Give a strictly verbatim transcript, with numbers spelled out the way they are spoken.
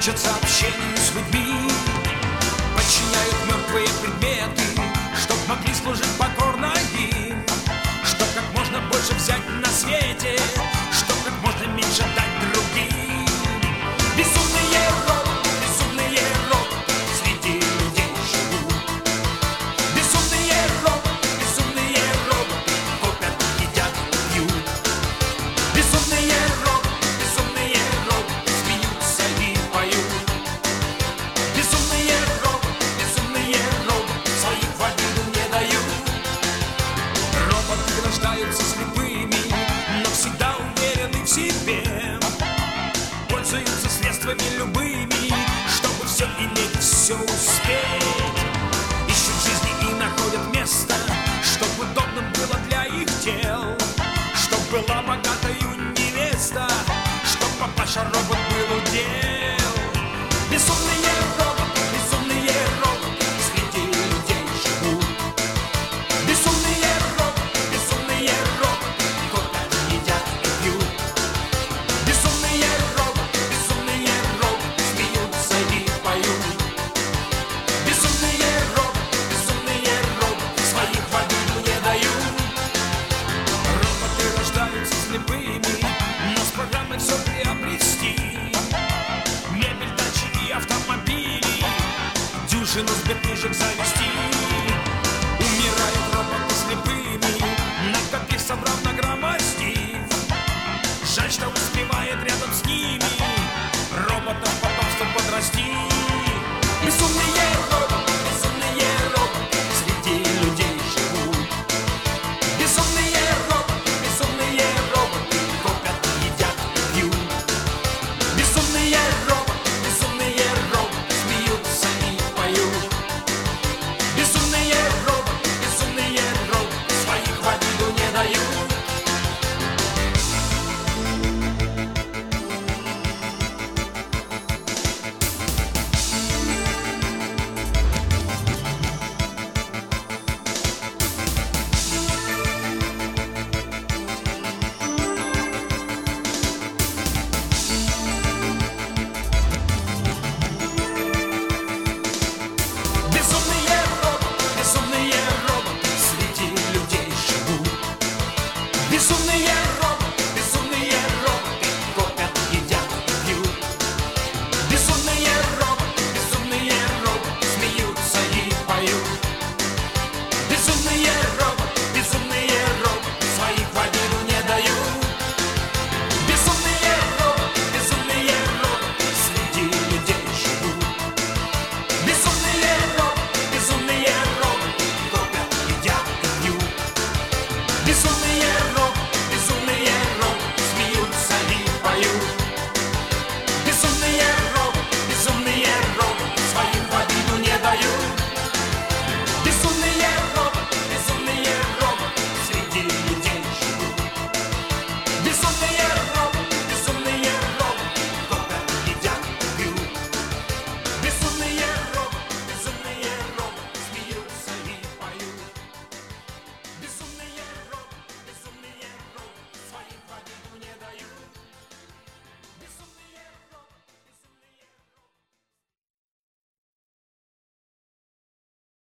учатся общению с людьми, подчиняют мертвые предметы, чтоб могли служить покорно им, чтоб как можно больше взять на свете, чтоб как можно меньше дать другим. Безумные роботы, безумные роботы среди людей живут. Безумные роботы, безумные роботы копят, едят, пьют. Безумные роботы, безумные роботы смеются и поют. Безумные роботы, безумные роботы своих в обиду не дают. Роботы рождаются слепыми, но всегда уверены в себе, пользуются средствами любыми, чтобы все иметь, все успеть. Ищут жизни и находят место, чтоб удобным было для их тел, чтоб была богатою невеста, чтоб папаша робот был удел. Безумные роботы, безумные роботы среди людей живут. Безумные роботы, безумные роботы копят, едят и пьют. Безумные роботы, безумные роботы смеются и поют. Безумные роботы, безумные роботы своих в обиду не дают. Роботы рождаются слепыми, но с программой все приобрести. Мебель, дачи и автомобили, дюжину сберкнижек завести. Умирают роботы слепыми, накопив, собрав, нагромоздив. Жаль, что успевает рядом с ними